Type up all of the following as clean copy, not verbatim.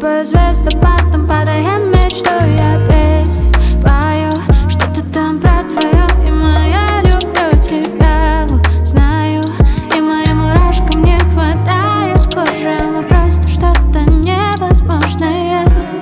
тобой звездопадом падаем, мечту я песню пою. Что-то там про твое имя, я люблю тебя, знаю. И моим мурашкам не хватает кожи, мы просто что-то невозможное.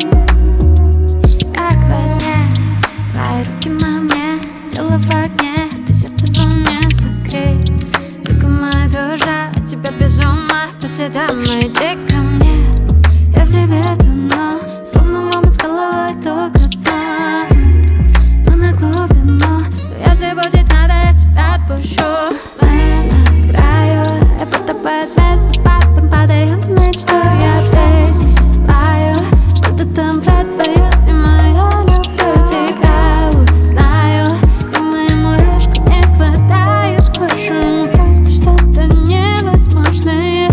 Как во сне, твои руки на мне, тело в огне, ты сердце во мне согрей. Только моя душа от тебя без ума, по следам иди ко мне. Я в тебе тону, словно в омут с головой только дна. Мы на глубину, но если будет надо, я тебя отпущу. Мы на краю, я под тобой звездопадом падаем, мечту я песню пою. Что-то там про твое имя, я люблю тебя, знаю. И моим мурашкам не хватает кожи, просто что-то невозможное.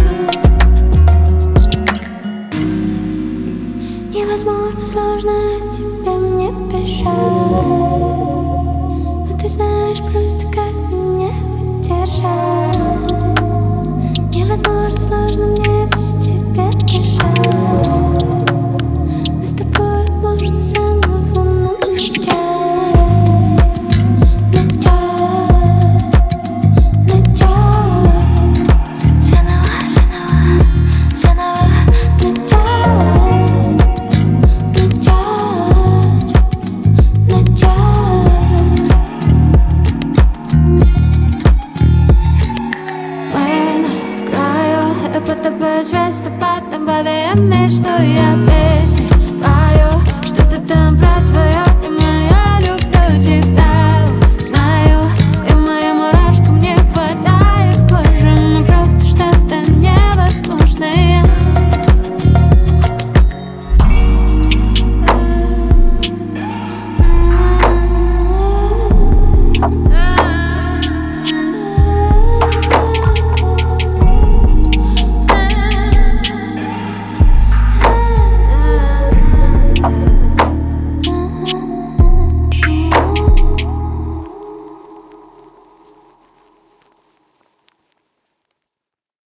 Невозможно, сложно тебе мне бежать, но ты знаешь просто, как меня удержать. Невозможно, сложно мне без тебя бежать, но с тобой можно заново начать. Под тобой звездопадом падаем, мечту я песню